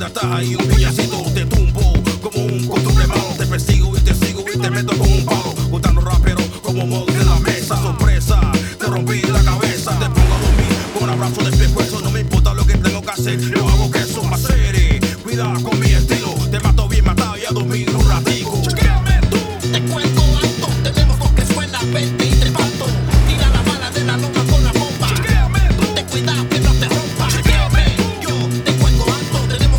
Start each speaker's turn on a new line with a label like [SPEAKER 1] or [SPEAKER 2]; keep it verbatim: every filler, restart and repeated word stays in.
[SPEAKER 1] una taja y un piñacito. Te tumbo como un costumbre malo. Te persigo y te sigo y te meto con un palo. Gustando rapero como mod de la mesa. Sorpresa, te rompí la